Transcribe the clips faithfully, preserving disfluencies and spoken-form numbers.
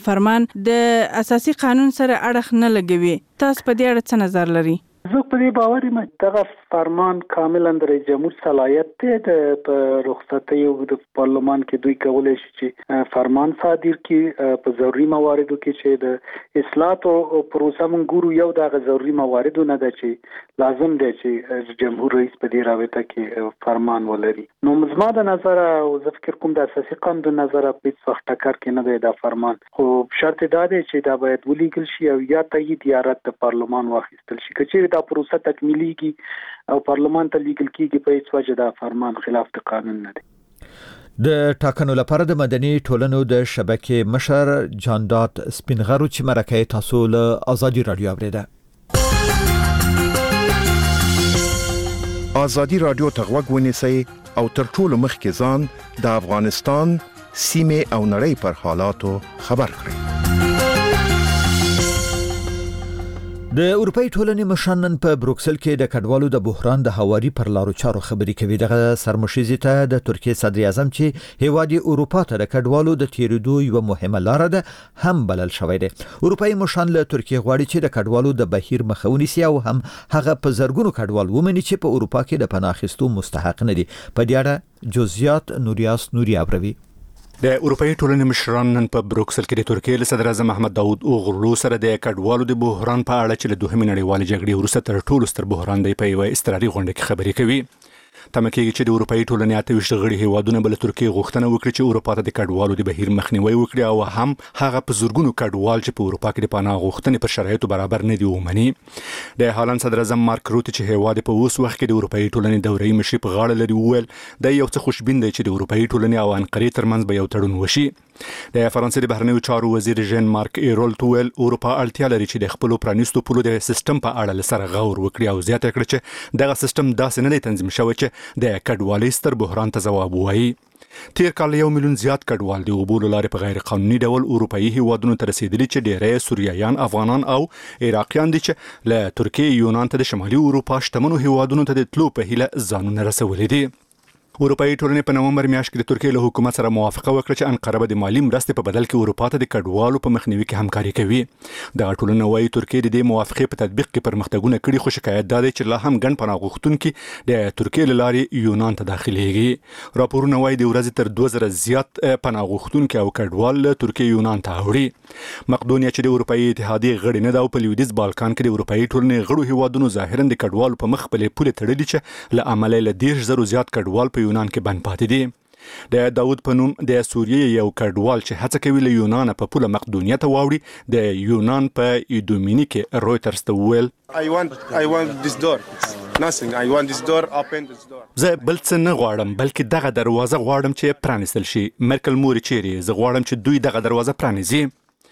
فرمان د اساسي قانون سره اړخ نه لګوي. تاسو په دې اړه څه نظر لري؟ زه په دې باور یم دغه فرمان کاملا د رئیس جمهور صلاحیت دی د په رخصتۍ او د پارلمان کې دوی کولای شي چې فرمان صادر کړي په ضروري مواردو کې چې د اصلاحات او پروسه مونږ ګورو. یو دغه ضروري مواردو نه ده چې لازم دی چې جمهور رئیس په دې رابطه کې فرمان ولري. نو زما د نظر او زه فکر کوم د اساسي قانون د نظر په هیڅ وخت ټکر کې نه دی دا فرمان، خو شرط دا دی چې دا باید ولیکل شي او یا تایید یا رد د پارلمان واخیستل شي. که دا پروسه تکمیلیږي او پارلمان ته لیکل کیږي په هیڅ وجه دا فرمان خلاف د قانون نه دی. د ټاکنو لپاره د مدني ټولنو د شبکې مشر جاندات سپینغرو چې مرکه تاسو له آزادي رادیو اوریده. آزادي رادیو ته غوږ ونیسئ او تر ټولو مخکې ځان د افغانستان سیمې او نړۍ پر حالاتو خبر کړئ. د اروپای ټولنې مشران په بروکسل کې د کډوالو د بحران د هواري پر لارو چارو خبرې کوي. دغه سرمشيزي ته د ترکیه صدر اعظم چې هیواد اروپا ته د کډوالو د تیریدو یو مهمه لار ده هم بلل شوی دی. اروپای مشران له ترکیه غواړي چې د کډوالو د بهیر مخه ونیسي او هم هغه په زرګونو کډوال ومني چې په اروپا کې د پناه اخیستو مستحق نه دي. په دې اړه جزئیات نوریاس نوري ابروي. د اروپای ټولنې مشران نن په بروکسل کې د ترکیه صدر اعظم احمد داود اوغلو سره د کډوالو د بحران په اړه چې له دوهمې نړیوالې جګړې وروسته تر ټولو ستر بحران دی په یوه اضطراري غونډه کې خبرې کوي. تمه کېږي چې د اروپای ټولنې اته ویشت غړي هیوادونه بل ترکیه غوښتنه وکړي چې اروپا ته د کډوالو د بهیر مخنیوي وکړي او هم هغه په زورګونو کډوال چې په اروپا کې د پناه غوښتنې پر شرایطو برابر نه دي ومني. د هالند صدر اعظم مارک روت چې هیواد په اوس وخت کې د اروپای ټولنې دورې مشي په غاړه لري وویل د یو څه خوشبین دی چې د اروپای ټولنې او انقرې ترمنځ به یو تړون وشي. د فرانسې د بهرنیو چارو وزیر ژن مارک ایرولټ ویل اروپا اړتیا لري چې د خپل پرانیستو پولو د سیستم په اړه لسره غور وکړي او زیاته کړي چې دغه سیستم داسې نه دی تنظیم شوی چې د کډوالۍ ستر بحران ته ځواب ووایي. تیر کال یو میلیون زیات کډوال د اوبو له لارې په غیر قانوني ډول اروپایي هیوادونو ته رسیدلي چې ډیری سوریایان، افغانان او عراقیان دي چې له ترکیه یونان ته د شمالي اروپا شتمنو هیوادونو ته د تلو په هیله ځانونه رسولي دي. اروپایي ټولنې په نومبر میاشت کې د ترکیه له حکومت سره موافقه وکړه چې انقره به د مالی مرستې په بدل کې اروپا ته د کډوالو په مخنیوي کې همکاري کوي. دغه ټولنه وايي ترکیه د دې موافقې په تطبیق کې پرمختګونه کړي، خو شکایت دا دی چې لا هم ګڼ پناه غوښتونکي د ترکیه له لارې یونان ته داخليږي. راپورونه وايي د ورځې تر دوه زره زیات پناه غوښتونکي او کډوال له ترکیه یونان ته اوړي. مقدونیا چې د اروپایي اتحادیې غړي نه ده او په لویدیځ بالکان کې د اروپایي ټولنې غړو هیوادونو ظاهرا د کډوالو په مخ خپلې پولې تړلي چې له عمله له دېرش زرو زیات کډوال په یونان کې بند پاتې دي. د داود په نوم د سوریې یو کډوال چې هڅه کوي له یونان په پوله مقدونیا ته واوړي د یونان په ایدومینی کې رویترز ته وویل I want I want this door. Nothing. I want this door open this door. زه بل څه نه غواړم بلکې دغه دروازه غواړم چې پرانیستل شي. مرکل موري چیرې زه غواړم چې دوی دغه دروازه پرانیزي.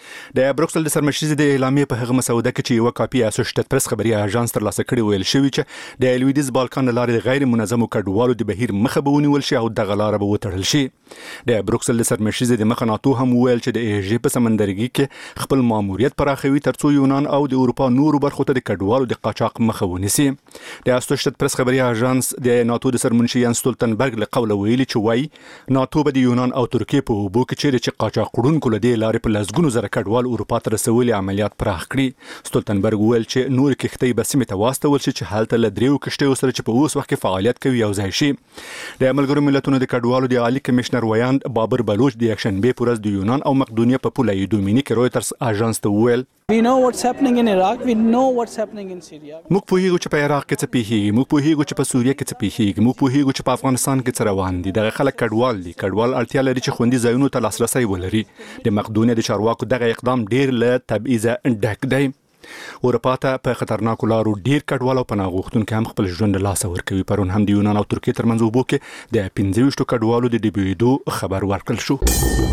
د بروکسل د سرمشيزي د اعلامیې په هغه مسوده کې چې یو کاپي اسوسییټډ پریس خبري اژانس تر لاسه کړی ویل شوی چې د لویدیز بالکان لارې غیر منظمو کډوالو د بهیر مخه به ونیول شي او دغه لار به وتړل شي. د بروکسل د سرمشيزي د مخه ناتو هم ویل چې د ایجی په سمندرګي کې خپل ماموریت پراخوي ترڅو یونان او د اروپا نورو برخو ته د کډوالو د قاچاق مخه ونیسي. د اسوسییټډ پریس خبري اژانس د ناتو د سرمنشي یان ستولتنبرګ له قوله ویلي چې وای ناتو به د یونان او ترکیه په اوبو کې چیرې چې قاچاقونکو له دې لارې په لسګونو زره کډوال اروپا ته رسولي عملیات پراخ کړي. ستولتنبرګ ویل چې نور کښتۍ به سیمې ته واستول شي چې هلته له دریو کښتیو سره چې په اوس وخت کې فعالیت کوي یو ځای شي. د ملګرو ملتونو د کډوالو د عالی کمشنر ویاند بابر بلوچ د یکشنبه پر ورځ د یونان او مقدونیه په پوله ایدومینی کې رویترز اژانس ته ویل We know what's happening in Iraq. We know what's happening in Syria. موږ پوهیږو چې په عراق کې څه پیښیږي، موږ پوهیږو چې په سوریه کې څه پیښیږي، موږ پوهیږو چې په افغانستان کې څه روان دي. دغه خلک کډوال دي. کډوال اړتیا لري چې خوندي ځایونو ته لاسرسي ولري. د مقدونیه د چارواکو دغه اقدام ډیر له تبعیضه ډک دی. اروپا ته په خطرناکو لارو ډیر کډوال او پناه غوښتونکي هم خپل ژوند له لاسه ورکوي. پرون هم د یونان او ترکیه ترمنځ اوبو کې د پنځه ویشت کډوالو د ډوبېدو خبر ورکړل شو.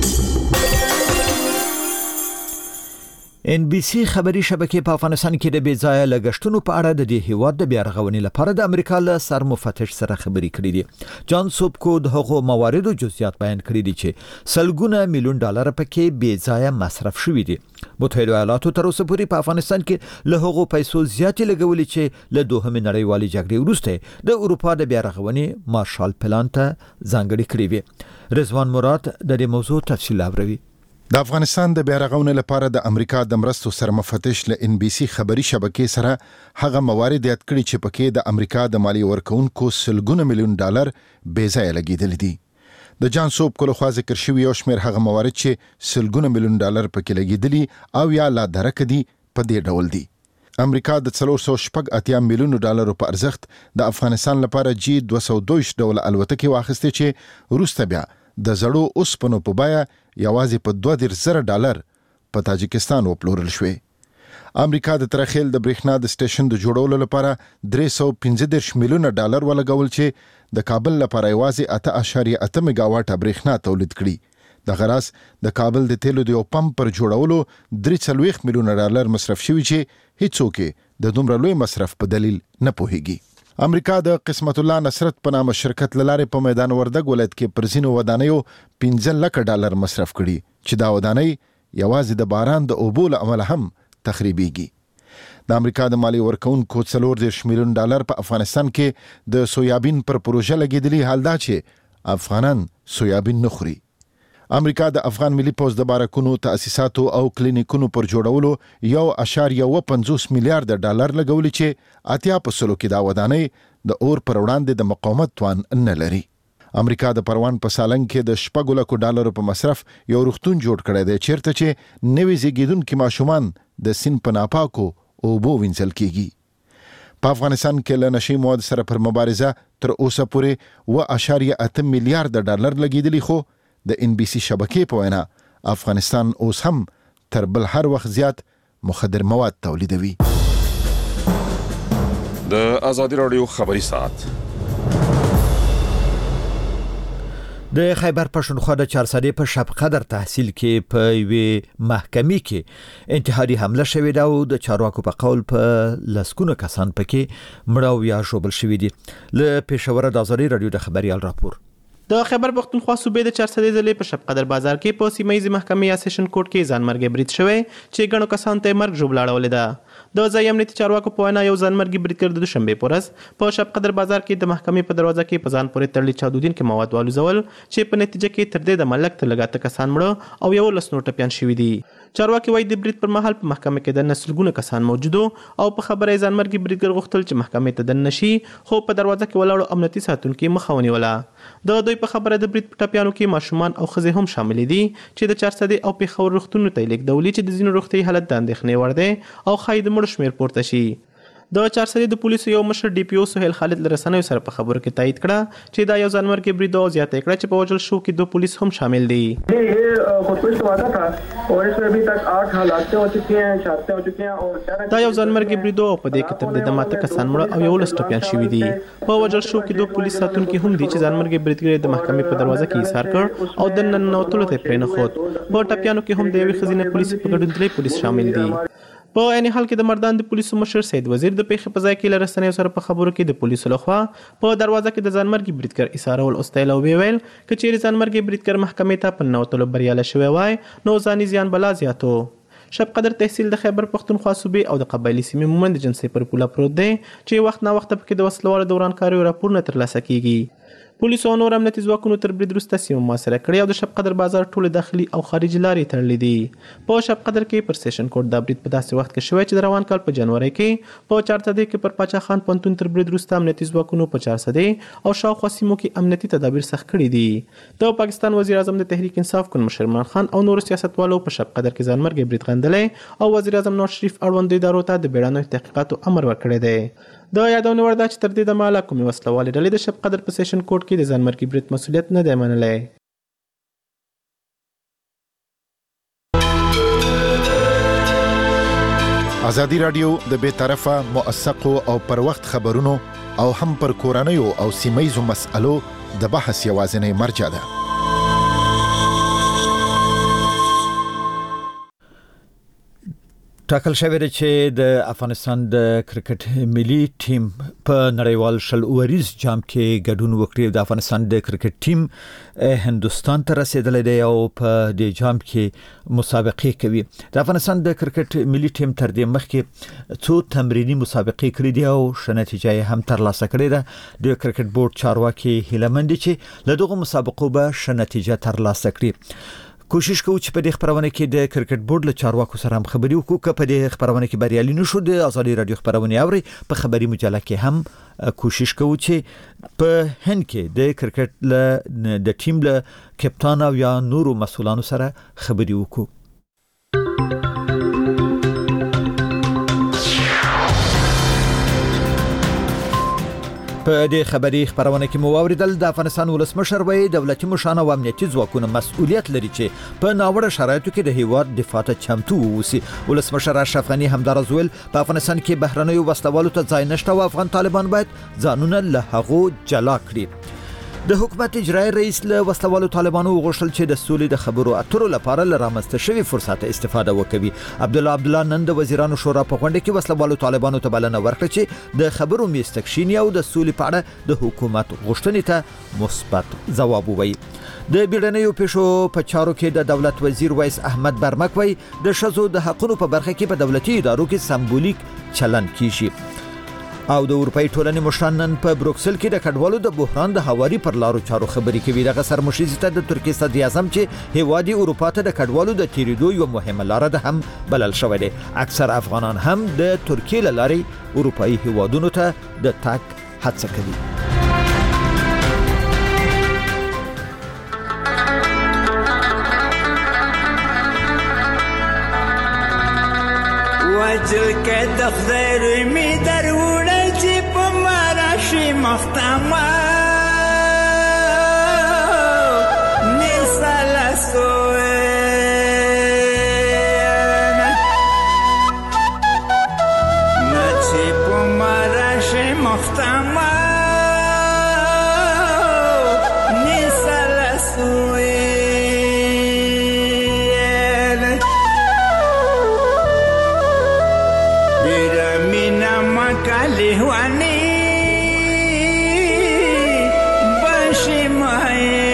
ان بي سي خبري شبکې په افغانستان کې د بیځایه لګښتونو په اړه د دې هیواد د بیارغونې لپاره د امریکا له سر مفتش سره خبرې کړې دي. جان سوبکو د هغو مواردو جزئیات بیان کړي دي چې سلګونه میلیون ډالر پکې بیځایه مصرف شوي دي. متحده ایالاتو تر اوسه پورې په افغانستان کې له هغو پیسو زیاتې لګولې چې له دوهمې نړیوالې جګړې وروسته د اروپا د بیارغونې مارشال پلان ته ځانګړي کړې وي. رضوان مراد د دې موضوع تفصیل اوري. د افغانستان د بیارغونې لپاره د امریکا د مرستو سرمفتش له ان بي سي خبري شبکې سره هغه موارد یاد کړي چې پکې د امریکا د مالی ورکونکو سلګونه میلیون ډالر بې ځایه لګیدل دي. د جان سوب کولو خوا ذکر شوی یو شمېر هغه موارد چې سلګونه میلیون ډالر پکې لګیدلي او یا لا درک دي په دې ډول دي. امریکا د څلور سوه شپږ اتیا میلیون ډالر په ارزښت د افغانستان لپاره جی دوه سوه دوه ویشت ډول الوتکې واخیستې چې وروسته بیا د زړو اوسپنو په بیه یوازې په دوه دېرش زره ډالر په تاجکستان وپلورل شوې. امریکا د ترخیل د برېښنا د سټیشن د جوړولو لپاره درې سوه پنځه دېرش میلیونه ډالر ولګول چې د کابل لپاره یوازې اته اعشاریه اته میګاواټه برېښنا تولید کړي. د غراس د کابل د تیلو د یو پمپ پر جوړولو درې څلوېښت میلیونه ډالر مصرف شوي چې هیڅوک د دومره لوی مصرف په دلیل نه پوهیږي. امریکا د قسمت الله نصرت په نامه شرکت لاره په میدان وردګ ولایت کې پر ځینو ودانیو پنځه لکه ډالر مصرف کړي چې دا ودانۍ یوازې د باران د اوبو له امله هم تخریبیږي. د امریکا د مالی ورکونکو څلور دېرش میلیون ډالر په افغانستان کې د سویابین پر پروژه لګېدلي، حال دا چې افغانان سویابین نه خوري. امریکا د افغان ملي پوځ د بارکونو تاسیساتو او کلینیکونو پر جوړولو یو اشاریه اوه پنځوس میلیارډ ډالر لګولي چې اتیا په سلو کې دا ودانۍ د اور پر وړاندې د مقاومت توان نه لري. امریکا د پروان په سالنګ کې د شپږ لکو ډالرو په مصرف یو روغتون جوړ کړی دی چیرته چې نوي زیږیدونکي ماشومان د سیند په ناپاکو اوبو وینځل کیږي. په افغانستان کې له نشي مواد سره پر مبارزه تر اوسه پورې اوه اشاریه اته میلیارډ ډالر لګیدلي، خو د ان بي سي شبکې په وینا افغانستان اوس هم تر بل هر وخت زیات مخدر مواد تولیدوي. د آزادي رادیو خبري ساعت. د خیبر پښتونخوا د چارسدې په شب قدر تحصیل کې په یوې محکمې کې انتحاري حمله شوې ده او د چارواکو په قول په لسګونه کسان پکې مړه او یا ژوبل شوي دي. له پېښوره د آزادي رادیو د خبريال راپور. د خیبر پښتونخوا صوبې د چارسدې ضلع په شب قدر بازار کې په سیمایي محکمې یا سیشن کورټ کې ځانمرګي برید شوی چې ګڼو کسانو ته مرګ ژوبل اړولې ده. د ځای امنیتي چارواکو په وینا یو ځانمرګي بریدګر د دوشنبه په ورځ په شب قدر بازار کې د محکمې په دروازه کې په ځان پورې تړلي چاودون کې مواد والوزول چې په نتیجه کې تر دې د ملک ته لږه کسان مړه او یو لس نور ټپیان شوي دي. چارواکي وايي د برید پر مهال په محکمه کې د نسلګونه کسان موجود او په خبره ځانمرګي بریدګر غوښتل چې محکمې ته دن نشي، خو په دروازه کې ولاړو امنیتي ساتونکو مخه ونیوله. د دوی په خبره د برید په ټپیانو کې ماشومان او ښځې هم شامل دي چې د چارسدې او پېښور روغتونونو ته لیږدولي چې د ځینو روغتیايي حالت د اندېښنې وړ دی او ښایي د مړو شمېر پورته شي. د چارسدې د پولیسو یو مشر ډي پی او سهیل خالد له رسنیو سره په خبرو کې تایید کړه چې دا یو ځانمرګي برید او زیاته کړه چې په وژل شو کې دوه پولیس هم شامل دي. دا یو ځانمرګي برید او په دې کې تر دې د ماته کسان مړه او یو لس ټپیان شوي دي. په وژل شو کې دوه پولیس ساتونکي هم دي چې ځانمرګي بریدګر د محکمې په دروازه کې ایثار کړ او د ننوتلو ته پرې نه ښود. په ټپیانو کې هم د یوې ښځینه پولیس په ګډون درې پولیس شامل دي. په عین حال کې د مردان د پولیسو مشر سید وزیر د پیښې په ځای کې له رسنیو سره په خبرو کې د پولیسو لخوا په دروازه کې د ځانمرګي بریدګر ایثارول اوستایل او ویل که چیرې ځانمرګي بریدګر محکمې ته په ننوتلو بریالی شوی وای نو ځاني زیان بلا زیاتو. شب قدر تحصیل د خیبر پښتونخوا صوبې او د قبایلي سیمې مومند جنسي پر پوله پروت دی چې وخت نا وخت پکې د وسلوالو د ورانکاریو راپورونه ترلاسه کیږي. پولیسو او نور امنیتي ځواکونو تر برید وروسته سیمه محاصره کړې او د شب قدر بازار ټولې داخلي او خارجي لارې تړلې دي. په شب قدر کې پر سیشن کورټ دا برید په داسې وخت کې شوی چې د روان کال په جنوري کې په چارسدې کې پر پاچا خان پوهنتون تر برید وروسته امنیتي ځواکونو په چارسدې او شاوخوا سیمو کې امنیتي تدابیر سخت کړي دي. د پاکستان وزیر اعظم د تحریک انصاف کن مشر عمران خان او نور سیاستوالو په شب قدر کې ځانمرګي برید غندلې او وزیر اعظم نواز شریف اړوندو ادارو ته د بیړنیو تحقیقاتو امر ورکړی دی. د یادونه وړ ده چې تر دې د مالا کومې وسلوالې ډلې د شب قدر په سیشن کورټ کې د ځانمرګي برید مسؤلیت نه دی منلی. ازادي رادیو د بې طرفه موثقو او پر وخت خبرونو او هم پر کورنیو او سیمایزو مسألو د بحث یوازینی مرجع ده. ټاکل شوی دی چې د افغانستان د کرکټ ملي ټیم په نړیوال شل اوریز جام کې ګډون وکړي. د افغانستان د کرکټ ټیم هندستان ته رسیدلی دی او په دې جام کې مسابقې کوي. د افغانستان د کرکټ ملي ټیم تر دې مخکې څو تمرینی مسابقې کړې دي او ښه نتیجه یې هم ترلاسه کړې ده. د کرکټ بورډ چارواکي هیله مند دي چې له دغو مسابقو به ښه نتیجه ترلاسه کړي. کوشش کوو چې په دې خبرونه کې د کرکټ بورډ له چارواکو سره هم خبري وکړو که په دې خبرونه کې بریالي نشو د ازادي رادیو خبرونه اوري په خبري مجله کې هم کوشش کوو چې په هند کې د کرکټ له د ټیم له کپتان او یا نورو مسولانو سره خبري وکړو. په دې خبري خبرونه کې مو اوریدل د افغانستان ولسمشر وایي دولتي مشران او امنیتي ځواکونه مسؤلیت لري چې په ناوړه شرایطو کې د هیواد دفاع ته چمتو ووسي. ولسمشر اشرف غني همدارز ویل په افغانستان کې بهرنیو وسلوالو ته ځای نشته او افغان طالبان باید ځانونه له هغو جلا کړي. د حکومت اجرایي رئیس له وسلوالو طالبانو وغوښتل چې د سولې د خبرو اترو لپاره له رامنځته شوي فرصت استفاده وکړي. عبدالله عبدالله نن د وزیرانو شورا په غونډه کې وسلوالو طالبانو ته بلنه ورکړه چې د خبرو میز تکشینی او د سولې په اړه د حکومت غوښتنې ته مثبت ځواب ووایي. د بیړنیو پیښو په چارو کې د دولت وزیر ویس احمد برمک وایي د ښځو د حقوقو په برخه کې په دولتي ادارو کې سمبولیک چلن کیږي. او د اروپای ټولنې مشران نن په بروکسل کې د کډوالو د بحران د هواري پر لارو چارو خبري کوي. دغه سرمشیز ته د ترکیه صدر اعظم چې هیوادي اروپا ته د کډوالو د تیریدو یو مهمه لار ده هم بلل شوی دی. اکثر افغانان هم د ترکیه له لارې اروپایي هیوادونو ته د تګ هڅه کوي. وجل کې د خیر می درونه چې په مراشي مختمه نساله سوې نه چې په مراشي مختمه نساله سوې لهواني باشي معين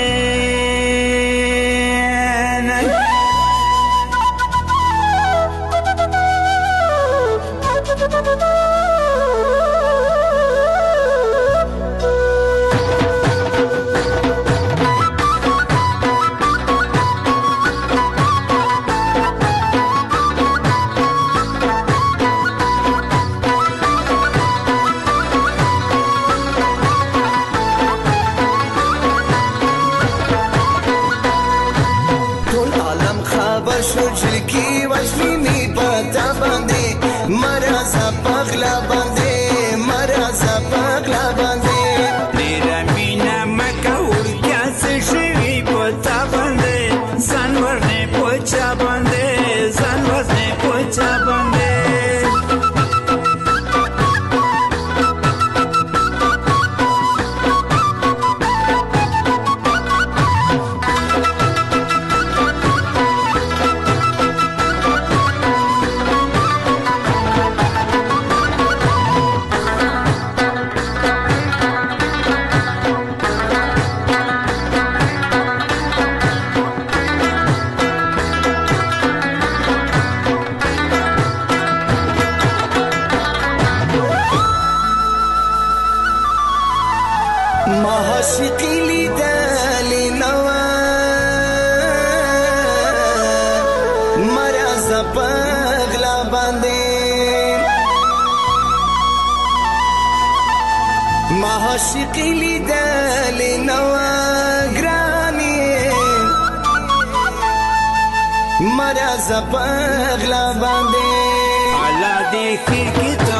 عاشقی لیدل نو گرانی مرا زپغلا باندې الله دې خیر کې